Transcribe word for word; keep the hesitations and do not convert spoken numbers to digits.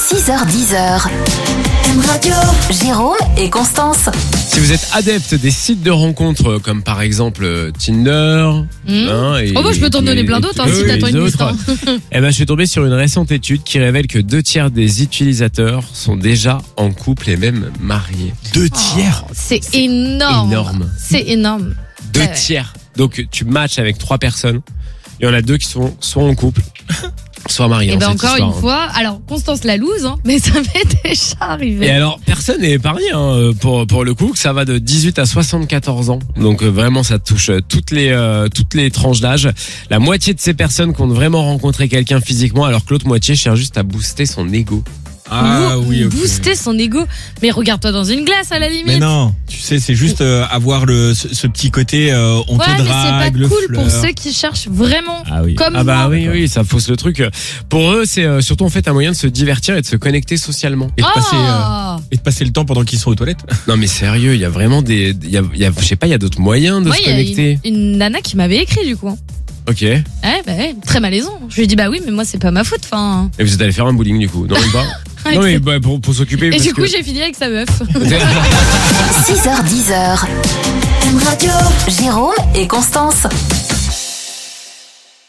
six heures dix. M Radio. Jérôme et Constance. Si vous êtes adepte des sites de rencontres comme par exemple euh, Tinder, Mmh. hein, et, Oh bah je peux t'en et- donner plein et- d'autres hein, et- si et t'attends les une liste. autres, hein. eh ben, je suis tombé sur une récente étude qui révèle que deux tiers des utilisateurs sont déjà en couple et même mariés. Deux tiers. C'est énorme. Énorme. C'est énorme. Deux Ouais. tiers. Donc tu matches avec trois personnes. Il y en a deux qui sont soit en couple, soit mariés. Et dans ben cette encore histoire, une hein. fois, alors Constance la loose, hein, mais ça m'est déjà arrivé. Et alors, personne n'est épargné hein, pour pour le coup, que ça va de dix-huit à soixante-quatorze ans. Donc euh, vraiment, ça touche euh, toutes les euh, toutes les tranches d'âge. La moitié de ces personnes comptent vraiment rencontrer quelqu'un physiquement, alors que l'autre moitié cherche juste à booster son ego. Ah Ou- oui, ou ok. booster son ego. Mais regarde-toi dans une glace à la limite. Mais non, tu sais, c'est juste euh, avoir le ce, ce petit côté euh, on Ouais, te mais c'est drague, pas le cool pour flirt. ceux qui cherchent vraiment. Ah oui. Comme Ah bah moi. oui, oui, ça fausse le truc. Pour eux, c'est euh, surtout en fait un moyen de se divertir et de se connecter socialement. Et de passer euh, Ah et de passer le temps pendant qu'ils sont aux toilettes. Non mais sérieux, il y a vraiment des, il y a, il y a, je sais pas, il y a d'autres moyens de Moi, se il y a connecter. une, une nana qui m'avait écrit du coup. Ok. Ouais, bah ouais, très malaisant. Je lui ai dit bah oui, mais moi c'est pas ma faute. Enfin. Et vous êtes allé faire un bowling du coup, non même pas. Non mais bah, pour, pour s'occuper. Et parce du coup, que- j'ai fini avec sa meuf. six heures dix. M Radio. Jérôme et Constance.